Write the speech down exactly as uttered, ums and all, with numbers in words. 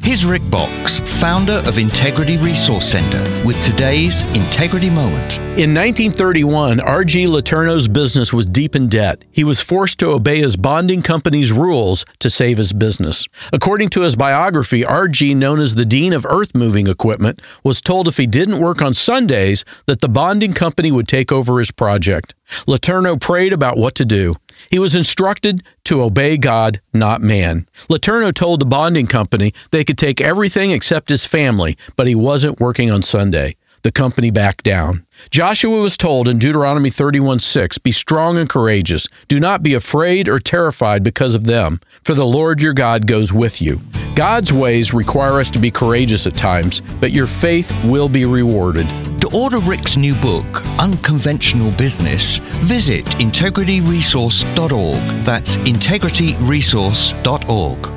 Here's Rick Box, founder of Integrity Resource Center, with today's Integrity Moment. In nineteen thirty-one, R G Letourneau's business was deep in debt. He was forced to obey his bonding company's rules to save his business. According to his biography, R G, known as the Dean of Earth-Moving Equipment, was told if he didn't work on Sundays that the bonding company would take over his project. Letourneau prayed about what to do. He was instructed to obey God, not man. Letourneau told the bonding company they could take everything except his family, but he wasn't working on Sunday. The company backed down. Joshua was told in Deuteronomy thirty-one six, "Be strong and courageous. Do not be afraid or terrified because of them, for the Lord your God goes with you." God's ways require us to be courageous at times, but your faith will be rewarded. To order Rick's new book, Unconventional Business, visit integrity resource dot org. That's integrity resource dot org.